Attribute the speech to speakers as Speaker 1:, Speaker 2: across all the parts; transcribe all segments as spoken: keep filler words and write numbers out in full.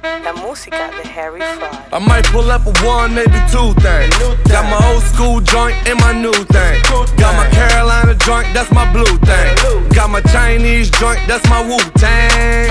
Speaker 1: La música de Harry Fraud.
Speaker 2: I might pull up a one, maybe two things. Got my old school joint and my new thing. Got my Carolina joint, that's my blue thing. Got my Chinese joint, that's my Wu-Tang.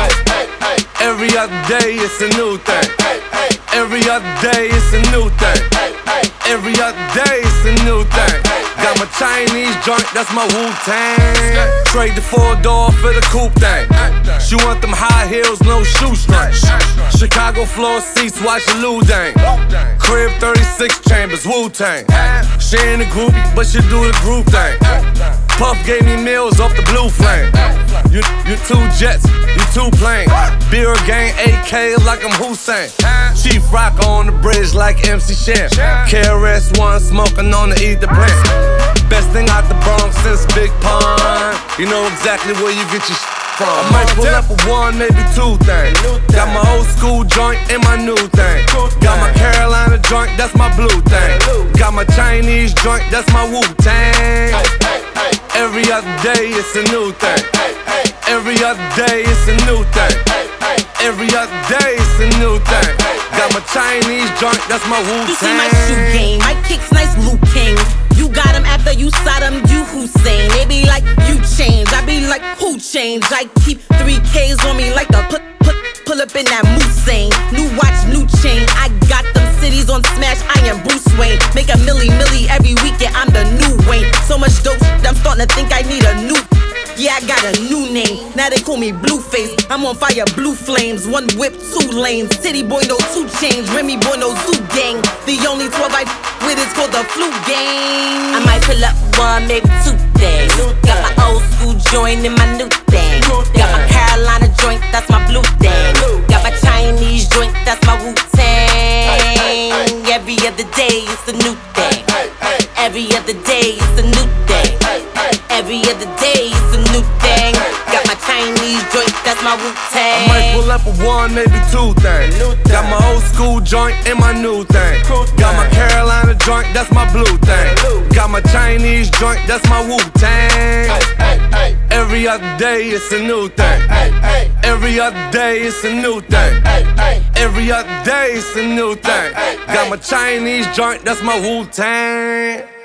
Speaker 2: Every other day it's a new thing. Every other day it's a new thing. Every other day it's a new thing. Got my Chinese joint, that's my Wu-Tang. Trade the four-door for the coupe thing. She want them high heels, no shoestrings. Chicago floor seats, watch the Lou Dang. Crib thirty-six chambers, Wu-Tang. She ain't a groupie, but she do the group thing. Puff gave me meals off the blue flame. You, you two jets, you two planes. Beer gang A K like I'm Hussein. Chief Rock on the bridge like M C Shan. K R S One smoking on the ether plant. Best thing out the Bronx since Big Pun. You know exactly where you get your sh from. I might pull up a one, maybe two things. Got my old school joint and my new thing. Got my Carolina joint, that's my blue thing. Got my Chinese joint, that's my Wu-Tang. Every other day it's a new thing. Every other day it's a new thing. Every other day it's a new thing. Got my Chinese joint, that's my Wu-Tang.
Speaker 3: You see my shoe game, my kicks nice, Luke King. You got him after you shot him, you Hussein. They be like, you changed, I be like, who changed? I keep three K's on me like the put, put, pull up in that Moussain. New watch, new chain, I got them cities on smash, I am Bruce Wayne. Make a milli, milli every weekend, I'm the new Wayne. So much dope, I'm starting to think I need a new. Yeah, I got a new name, now they call me Blueface. I'm on fire, blue flames, one whip, two lanes. City boy, no two chains, Remy boy, no zoo gang. The only twelve I f with is called the flu gang. I might pull up one, maybe two things. Got my old school joint and my new thing. Got my Carolina joint, that's my blue thing. Got my Chinese joint, that's my Wu-Tang. Every other day it's a new thing. Every other day it's a new thing. Every other day it's a new thing. Got my Chinese joint, that's my Wu-Tang.
Speaker 2: I might pull up a one, maybe two things. Got my old school joint and my new thing. Got my Carolina joint, that's my blue thing. Got my Chinese joint, that's my Wu-Tang. Every other day it's a new thing. Every other day it's a new thing. Every other day it's a new thing. Got my Chinese joint, that's my Wu-Tang.